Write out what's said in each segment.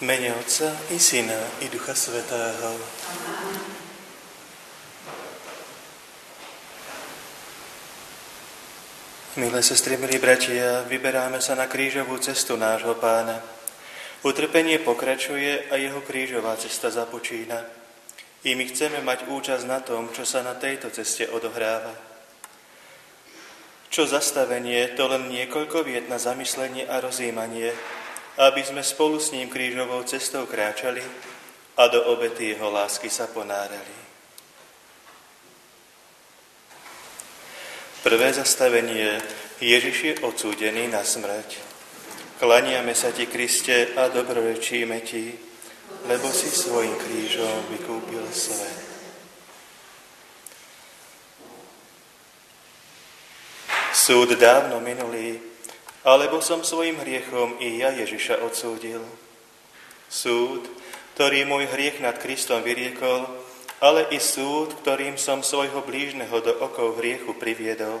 mene Otca i Syna i Ducha Svätého. Milé sestry, milí bratia, vyberáme sa na krížovú cestu nášho Pána. Utrpenie pokračuje a jeho krížová cesta započína. I my chceme mať účasť na tom, čo sa na tejto ceste odohráva. Čo zastavenie, to len niekoľko viet na zamyslenie a rozjímanie, aby sme spolu s ním krížovou cestou kráčali a do obety jeho lásky sa ponárali. Prvé zastavenie. Ježiš je odsúdený na smrť. Klaniame sa ti, Kriste, a dobrorečíme ti, lebo si svojím krížom vykúpil svet. Súd dávno minulý, alebo som svojim hriechom i ja Ježiša odsúdil. Súd, ktorý môj hriech nad Kristom vyriekol, ale i súd, ktorým som svojho blížneho do okov hriechu priviedol.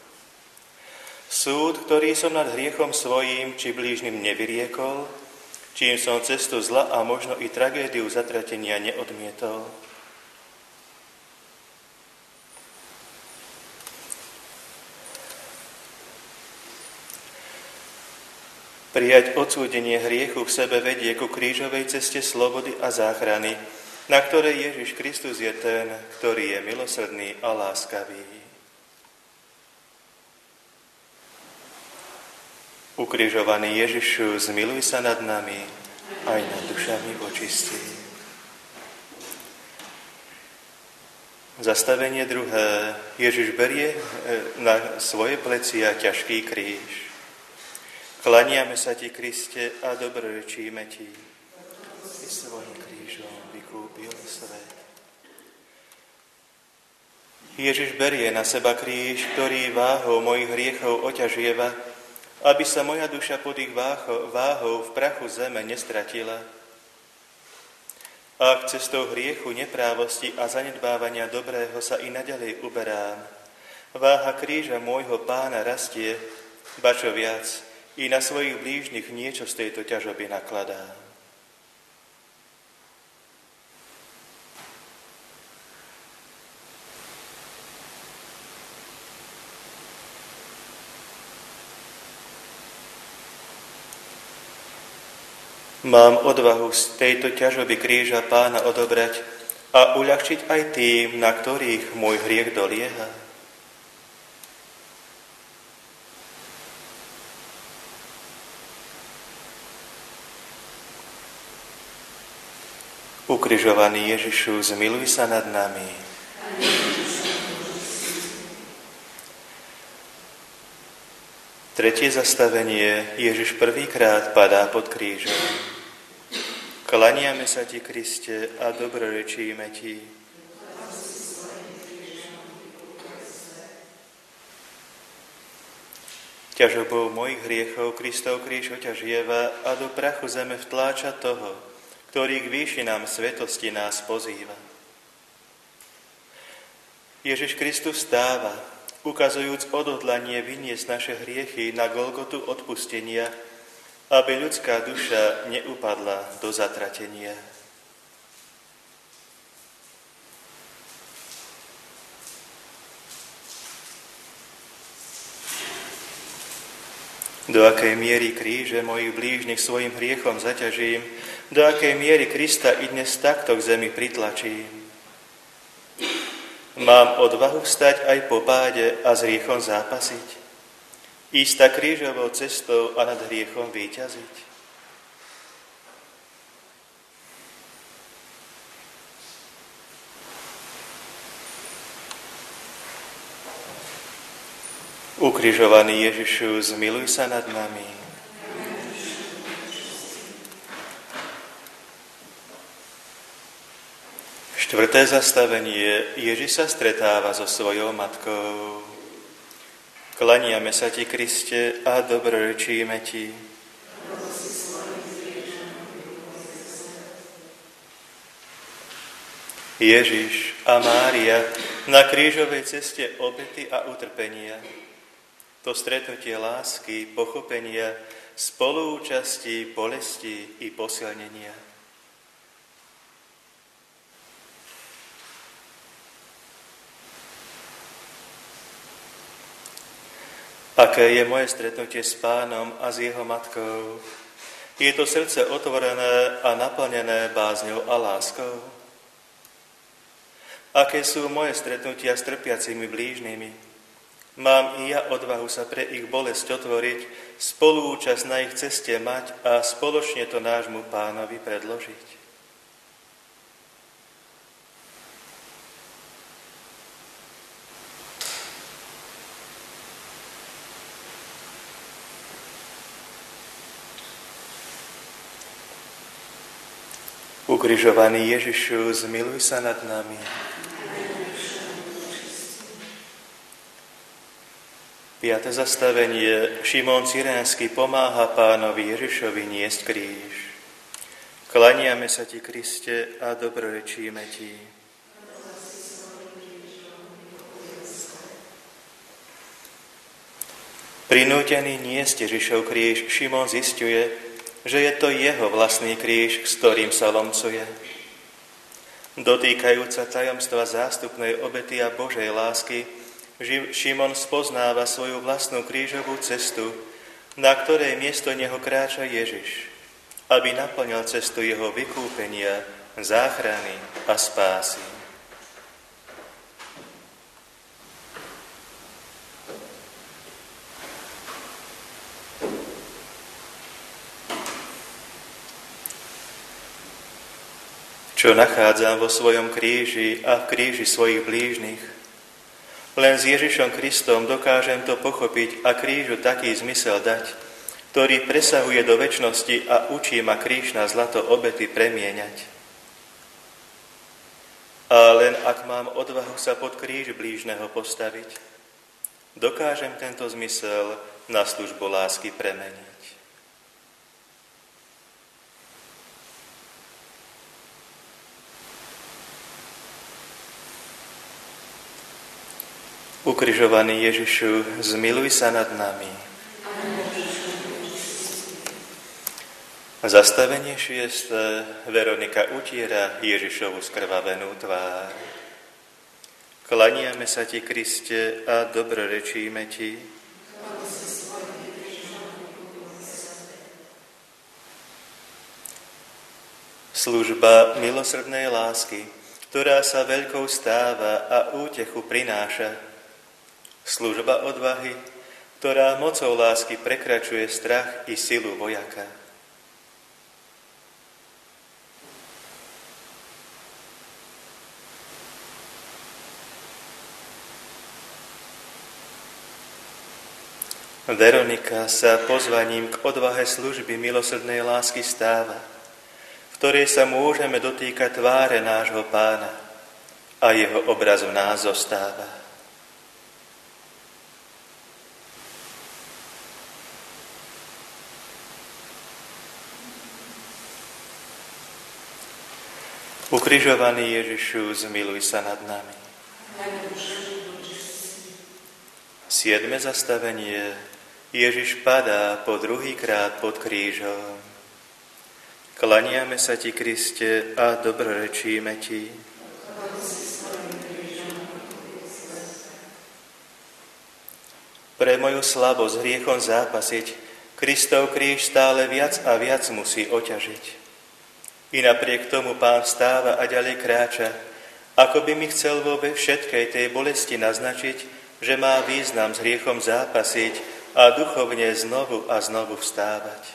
Súd, ktorý som nad hriechom svojím či blížnym nevyriekol, čím som cestu zla a možno i tragédiu zatratenia neodmietol. Prijať odsúdenie hriechu v sebe vedie ku krížovej ceste slobody a záchrany, na ktorej Ježiš Kristus je ten, ktorý je milosrdný a láskavý. Ukrižovaný Ježišu, zmiluj sa nad nami, aj nad dušami očistí. Zastavenie druhé. Ježiš berie na svoje plecia ťažký kríž. Klaniame sa ti, Kriste, a dobrorečíme ti. Ty svojím krížom vykúpil svet. Ježiš berie na seba kríž, ktorý váhou mojich hriechov oťažieva, aby sa moja duša pod ich váhou v prachu zeme nestratila. Ak cestou hriechu, neprávosti a zanedbávania dobrého sa i naďalej uberám, váha kríža môjho Pána rastie, ba čo viac, i na svojich blížnych niečo z tejto ťažoby nakladá. Mám odvahu z tejto ťažoby kríža Pána odobrať a uľahčiť aj tým, na ktorých môj hriech dolieha. Ukrižovaný Ježišu, zmiluj sa nad nami. Tretie zastavenie. Ježiš prvýkrát padá pod krížom. Klaniame sa ti, Kriste, a dobrorečíme ti. Ťažobou mojich hriechov Kristov kríž oťažieva a do prachu zeme vtláča toho, ktorý k výšinám svetosti nás pozýva. Ježiš Kristus stáva, ukazujúc odhodlanie vyniesť naše hriechy na Golgotu odpustenia, aby ľudská duša neupadla do zatratenia. Do akej miery kríže mojich blížnych svojim hriechom zaťažím, do akej miery Krista i dnes takto k zemi pritlačím. Mám odvahu vstať aj po páde a s hriechom zápasiť, ísť tak krížovou cestou a nad hriechom víťaziť. Ukrižovaný Ježišu, zmiluj sa nad nami. Štvrté zastavenie. Ježiš sa stretáva so svojou matkou. Klaniame sa ti, Kriste, a dobrorečíme ti. Ježiš a Mária na krížovej ceste obety a utrpenia. To stretnutie lásky, pochopenia spoluúčasti, bolesti i posilnenia. Aké je moje stretnutie s Pánom a s jeho matkou? Je to srdce otvorené a naplnené bázňou a láskou? Aké sú moje stretnutia s trpiacimi blížnymi? Mám i ja odvahu sa pre ich bolesť otvoriť, spoluúčasť na ich ceste mať a spoločne to nášmu Pánovi predložiť? Ukrižovaný Ježišu, zmiluj sa nad nami. Piate zastavenie. Šimon Cyrénsky pomáha Pánovi Ježišovi niesť kríž. Klaniame sa ti, Kriste, a dobrorečíme ti. Prinútený niesť Ježišov kríž, Šimon zisťuje, že je to jeho vlastný kríž, s ktorým sa lomcuje. Dotýkajúca tajomstva zástupnej obety a Božej lásky, Šimon spoznáva svoju vlastnú krížovú cestu, na ktorej miesto neho kráča Ježiš, aby naplnil cestu jeho vykúpenia, záchrany a spásy. Čo nachádzam vo svojom kríži a v kríži svojich blížnych. Len s Ježišom Kristom dokážem to pochopiť a krížu taký zmysel dať, ktorý presahuje do večnosti a učí ma kríž na zlato obety premieňať. A len ak mám odvahu sa pod kríž blížneho postaviť, dokážem tento zmysel na službu lásky premeniť. Ukrižovaný Ježišu, zmiluj sa nad nami. Zastavenie 6. Veronika utiera Ježišovu skrvavenú tvár. Klaniame sa ti, Kriste, a dobrorečíme ti. Služba milosrdnej lásky, ktorá sa veľkou stáva a útechu prináša. Služba odvahy, ktorá mocou lásky prekračuje strach i silu vojaka. Veronika sa pozvaním k odvahe služby milosrdnej lásky stáva, v ktorej sa môžeme dotýkať tváre nášho Pána a jeho obraz v nás zostáva. Ukrižovaný Ježišu, zmiluj sa nad nami. 7. zastavenie. Ježiš padá po druhýkrát pod krížom. Klaniame sa ti, Kriste, a dobrorečíme ti. Pre moju slabosť hriechom zápasiť, Kristov kríž stále viac a viac musí oťažiť. I napriek tomu Pán vstáva a ďalej kráča, ako by mi chcel vo všetkej tej bolesti naznačiť, že má význam s hriechom zápasiť a duchovne znovu a znovu vstávať.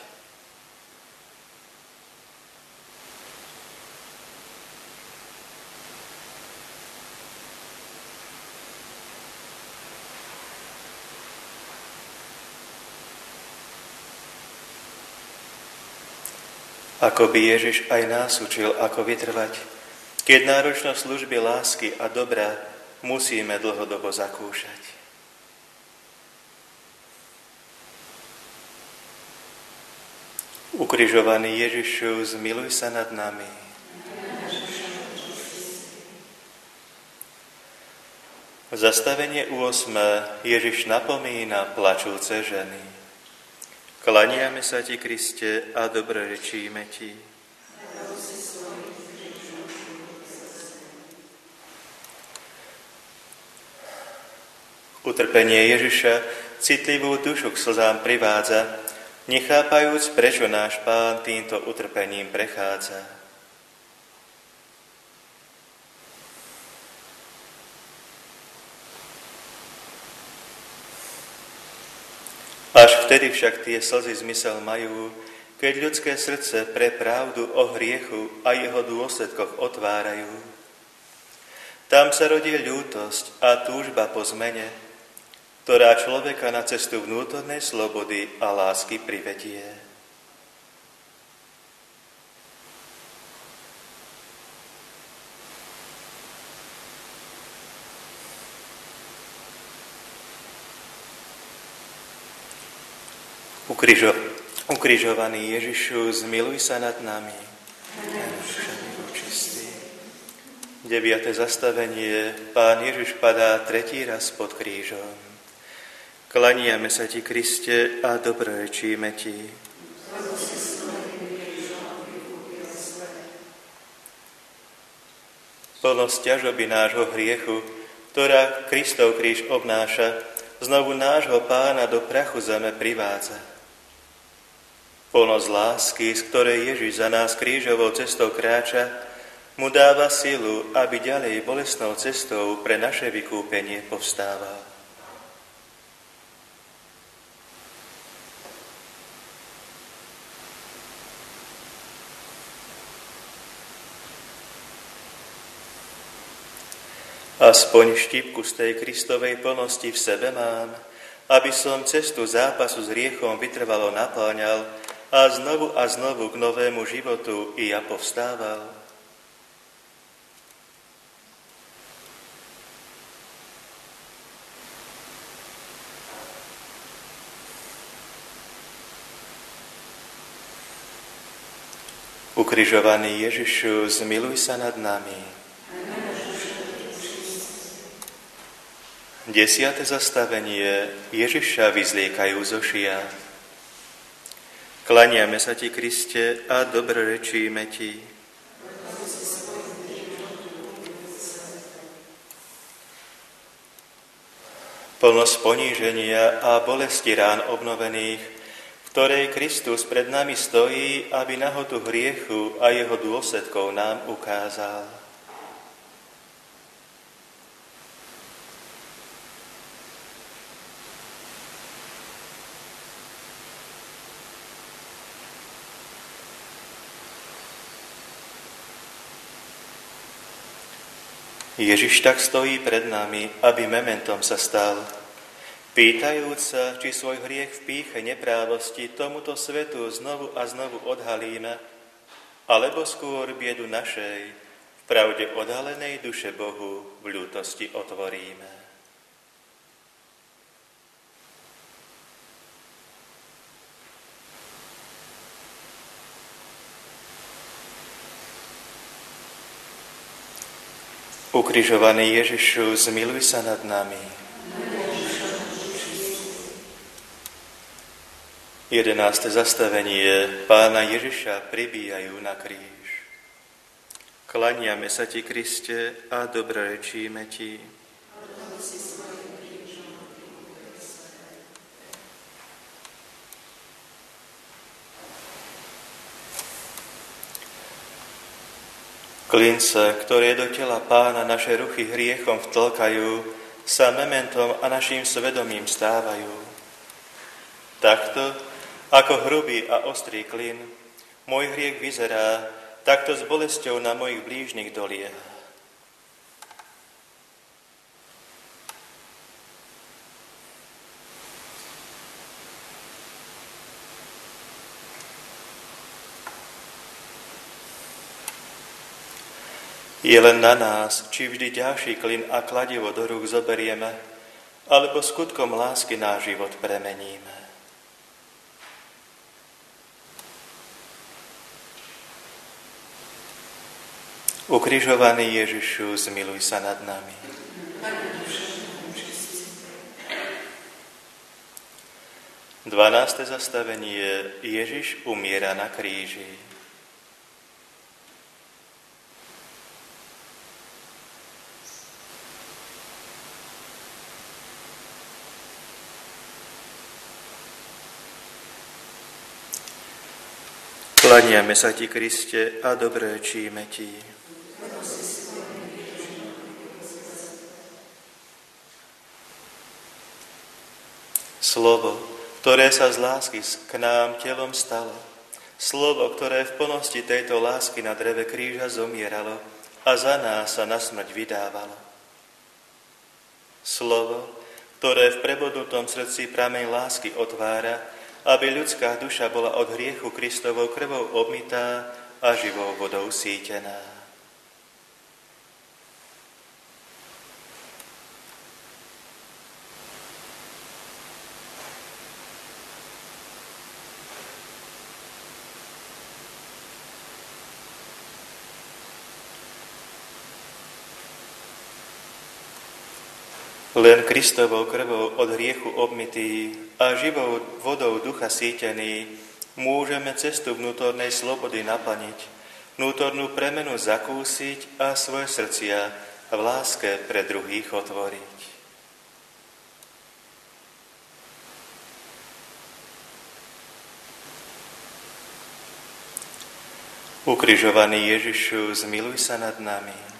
Ako by Ježiš aj nás učil, ako vytrvať, keď náročnosť služby lásky a dobra musíme dlhodobo zakúšať. Ukrižovaný Ježišu, zmiluj sa nad nami. Zastavenie 8. Ježiš napomína plačúce ženy. Klaniame sa ti, Kriste, a dobrorečíme ti. Utrpenie Ježiša citlivú dušu k slzám privádza, nechápajúc, prečo náš Pán týmto utrpením prechádza. Až vtedy však tie slzy zmysel majú, keď ľudské srdce pre pravdu o hriechu a jeho dôsledkoch otvárajú. Tam sa rodí ľútosť a túžba po zmene, ktorá človeka na cestu vnútornej slobody a lásky privedie. Ukrižovaný Ježišu, zmiluj sa nad nami. 9. zastavenie. Pán Ježiš padá 3. raz pod krížom. Klaniame sa ti, Kriste, a dobrorečíme ti. Plnosť ťažoby nášho hriechu, ktorá Kristov kríž obnáša, znovu nášho Pána do prachu zeme privádza. Plnosť lásky, z ktorej Ježiš za nás krížovou cestou kráča, mu dáva silu, aby ďalej bolestnou cestou pre naše vykúpenie povstával. Aspoň štípku z tej Kristovej plnosti v sebe mám, aby som cestu zápasu s hriechom vytrvalo napáňal a znovu k novému životu i ja povstával. Ukrižovaný Ježišu, zmiluj sa nad nami. 10. zastavenie. Ježiša vyzliekajú zo šia. Klaniame sa ti, Kriste, a dobrorečíme ti. Plnosť poníženia a bolesti rán obnovených, v ktorej Kristus pred nami stojí, aby nahotu hriechu a jeho dôsledkov nám ukázal. Ježiš tak stojí pred nami, aby mementom sa stal, pýtajúc sa, či svoj hriech v pýche neprávosti tomuto svetu znovu a znovu odhalíme, alebo skôr biedu našej, v pravde odhalenej duše Bohu v ľútosti otvoríme. Ukrižovaný Ježišu, zmiluj sa nad nami. 11. zastavenie. Pána Ježiša pribíjajú na kríž. Klaniame sa ti, Kriste, a dobrorečíme ti. Klince, ktoré do tela Pána naše ruchy hriechom vtlkajú, sa mementom a našim svedomím stávajú. Takto, ako hrubý a ostrý klin, môj hriech vyzerá, takto s bolesťou na mojich blížnych dolieha. Je len na nás, či vždy ďalší klin a kladivo do rúk zoberieme, alebo skutkom lásky náš život premeníme. Ukrižovaný Ježišu, zmiluj sa nad nami. 12. zastavenie. Ježiš umiera na kríži. Klaniame sa ti, Kriste, a dobrorečíme ti. Slovo, ktoré sa z lásky k nám telom stalo, slovo, ktoré v plnosti tejto lásky na dreve kríža zomieralo a za nás sa na smrť vydávalo. Slovo, ktoré v prebodnutom srdci prameň lásky otvára, aby ľudská duša bola od hriechu Kristovou krvou obmytá a živou vodou sítená. Len Kristovou krvou od hriechu obmytý a živou vodou ducha sítený môžeme cestu vnútornej slobody naplniť, vnútornú premenu zakúsiť a svoje srdcia v láske pre druhých otvoriť. Ukrižovaný Ježišu, zmiluj sa nad nami.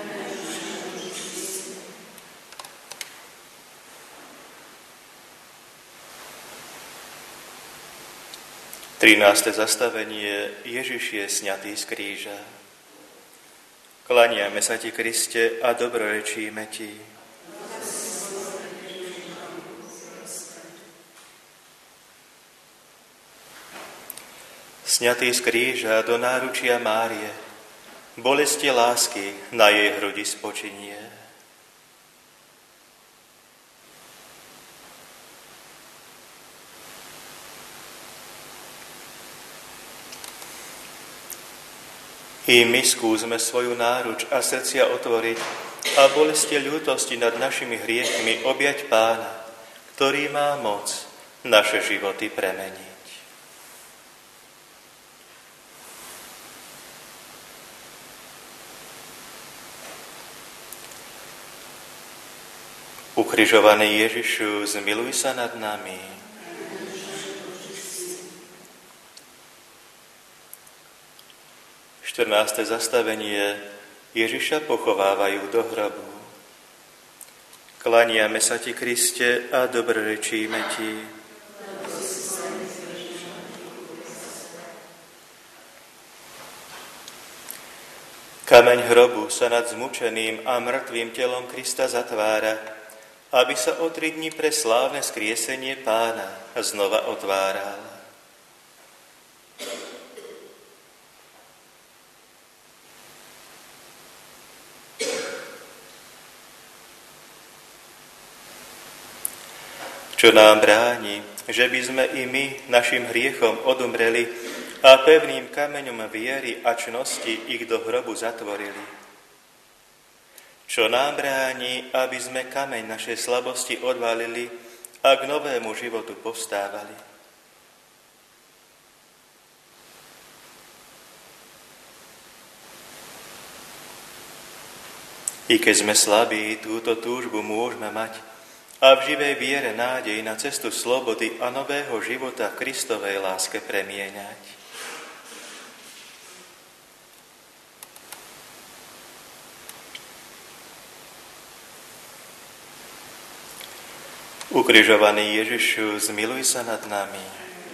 13. zastavenie. Ježiš je sňatý z kríža. Klaniame sa ti, Kriste, a dobrorečíme ti. Sňatý z kríža do náručia Márie, bolesti lásky na jej hrudi spočinie. I my skúsme svoju náruč a srdcia otvoriť a bolesti ľútosti nad našimi hriechmi objať Pána, ktorý má moc naše životy premeniť. Ukrižovaný Ježišu, zmiluj sa nad nami. 14. zastavenie. Ježiša pochovávajú do hrobu. Klaniame sa ti, Kriste, a dobrorečíme ti. Kameň hrobu sa nad zmučeným a mŕtvým telom Krista zatvára, aby sa o 3 dni pre slávne skriesenie Pána znova otváral. Čo nám bráni, že by sme i my našim hriechom odumreli a pevným kameňom viery a čnosti ich do hrobu zatvorili. Čo nám bráni, aby sme kameň našej slabosti odvalili a k novému životu povstávali. I keď sme slabí, túto túžbu môžeme mať, a v živej viere nádej na cestu slobody a nového života v Kristovej láske premieňať. Ukrižovaný Ježišu, zmiluj sa nad nami.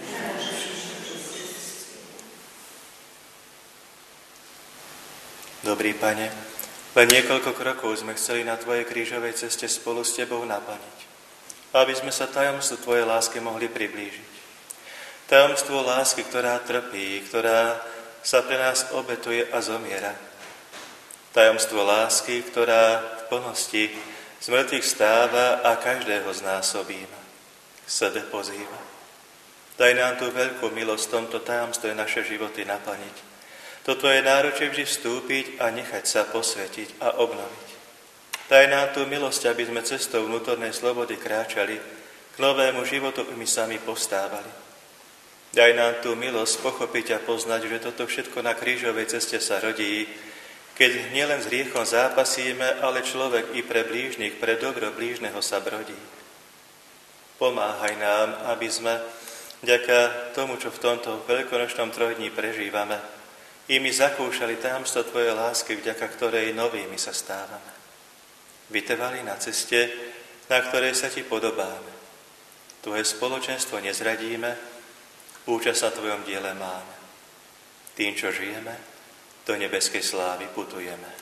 Dobrý Pane, len niekoľko krokov sme chceli na Tvojej krížovej ceste spolu s Tebou naplniť, aby sme sa tajomstvu Tvojej lásky mohli priblížiť. Tajomstvo lásky, ktorá trpí, ktorá sa pre nás obetuje a zomiera. Tajomstvo lásky, ktorá v plnosti z mŕtvych stáva a každého z nás objíma, k sebe pozýva. Daj nám tú veľkú milosť v tomto tajomstve naše životy naplniť. Do Tvoje náručie vždy vstúpiť a nechať sa posvetiť a obnoviť. Daj nám tú milosť, aby sme cestou vnútornej slobody kráčali k novému životu my sami povstávali. Daj nám tú milosť pochopiť a poznať, že toto všetko na krížovej ceste sa rodí, keď nielen s hriechom zápasíme, ale človek i pre blížnych, pre dobro blížneho sa brodí. Pomáhaj nám, aby sme vďaka tomu, čo v tomto veľkonočnom trojdní prežívame, i my zakúšali tajomstvo Tvojej lásky, vďaka ktorej novými sa stávame. Vytrvali na ceste, na ktorej sa Ti podobáme. Tvoje spoločenstvo nezradíme, účasť na Tvojom diele máme. Tým, čo žijeme, do nebeskej slávy putujeme.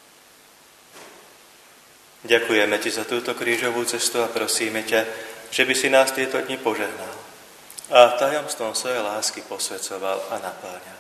Ďakujeme Ti za túto krížovú cestu a prosíme ťa, že by si nás tieto dni požehnal a tajomstvom svojej lásky posvedcoval a napáňal.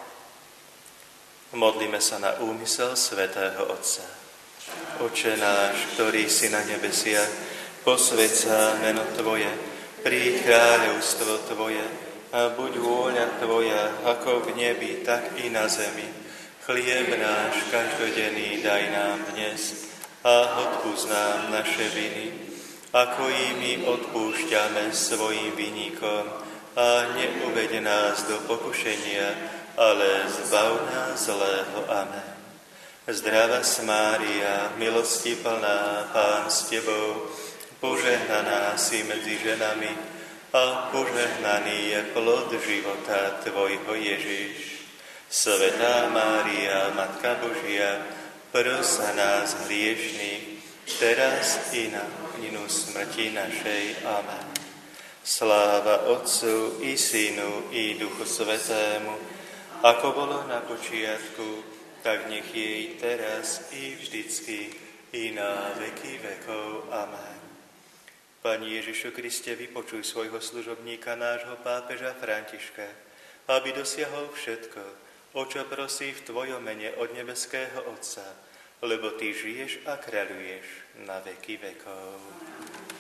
Modlíme sa na úmysel svätého Otca. Oče náš, ktorý si na nebesiach, posväť sa meno Tvoje, príď kráľovstvo Tvoje, a buď vôľa Tvoja, ako v nebi, tak i na zemi. Chlieb náš každodenný daj nám dnes a odpusť nám naše viny, ako i my odpúšťame svojim vinníkom, a neuveď nás do pokušenia, ale zbav nás zlého. Amen. Zdravá Mária, milosti plná, Pán s Tebou, požehnaná si medzi ženami, a požehnaný je plod života Tvojho Ježiš. Svätá Mária, Matka Božia, pros za nás hriešných, teraz i na hodinu smrti našej. Amen. Sláva Otcu i Synu i Duchu Svätému, ako bolo na počiatku, tak nech je i teraz i vždycky i na veky vekov. Amen. Pani Ježišu Kriste, vypočuj svojho služobníka, nášho pápeža Františka, aby dosiahol všetko, o čo prosí v Tvojom mene od nebeského Otca, lebo Ty žiješ a kráľuješ na veky vekov.